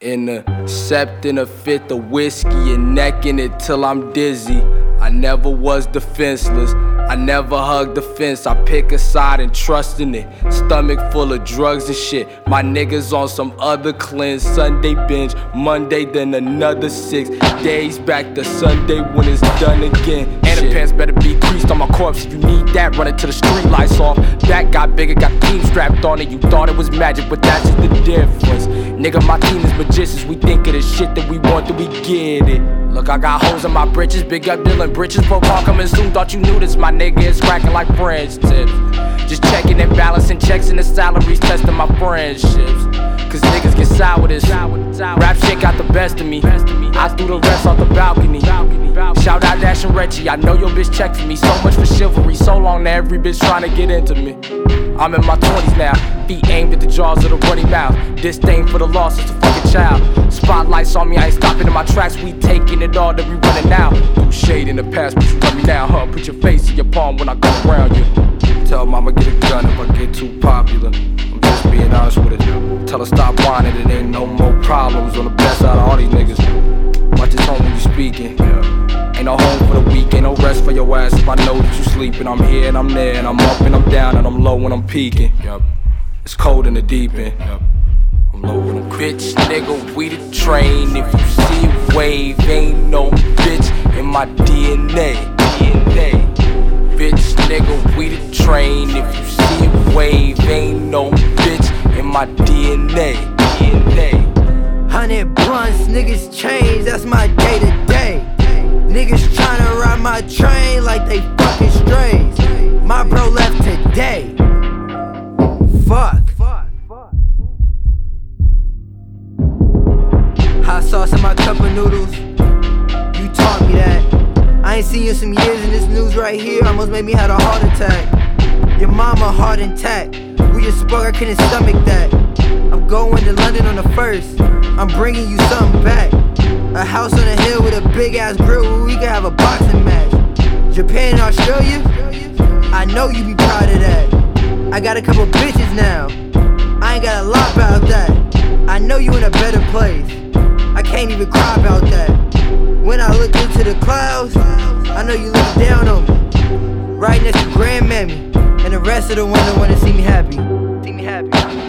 In the sept and a fifth of whiskey and necking it till I'm dizzy. I never was defenseless, I never hugged the fence. I pick a side and trust in it. Stomach full of drugs and shit. My niggas on some other cleanse. Sunday binge, Monday then another 6 days back to Sunday when it's done again. And the pants better be creased on my corpse. If you need that, run it till the street lights off. That got bigger, got the team strapped on it. You thought it was magic, but that's just the difference. Nigga, my team is magicians. We think of the shit that we want, that we get it. Look, I got holes in my britches. Big up Dylan britches. Pro Paul coming soon. Thought you knew this. My nigga is cracking like French tips. Just checking and balancing checks in the salaries, testing my friendships. Cause niggas get sour with this. Rap shit got the best of me. I threw the rest off the balcony. Shout out Dash and Reggie. I know your bitch checked for me. So much for chivalry. So long that every bitch trying to get into me. I'm in my 20s now. Feet aimed at the jaws of the running mouth. Disdain for the loss is a fucking child. Spotlights on me, I ain't stopping in my tracks. We taking it all that we running now. Threw shade in the past, but you love me now, huh? Put your face in your palm when I come around you. Tell mama get a gun if I get too popular. I'm just being honest with it. Tell her stop whining, it ain't no more problems. On the best out of all these niggas. Watch this home when you speaking. Ain't no home for the week, ain't no rest for your ass. If I know that you sleeping, I'm here and I'm there, and I'm up and I'm down and I'm low when I'm peaking. It's cold in the deep end. I'm low when I'm bitch, nigga, we the train. If you see a wave, ain't no bitch in my DNA. Bitch, nigga, we the train. If you see a wave, ain't no bitch in my DNA. 100 blunts, niggas change, that's my day to day. Niggas tryna ride my train like they fucking strays. My bro left today. Fuck. Hot sauce in my cup of noodles. You taught me that. I ain't seen you in some years, and this news right here almost made me have a heart attack. Your mama heart intact. We just spoke, I couldn't stomach that. I'm going to London on the 1st. I'm bringing you something back. A house on a hill with a big ass grill where we can have a boxing match. Japan and Australia, I know you be proud of that. I got a couple bitches now, I ain't got a lot about that. I know you in a better place, I can't even cry about that. When I look into the clouds, I know you look down on me. Right next to grandmammy, and the rest of the world wanna see me happy.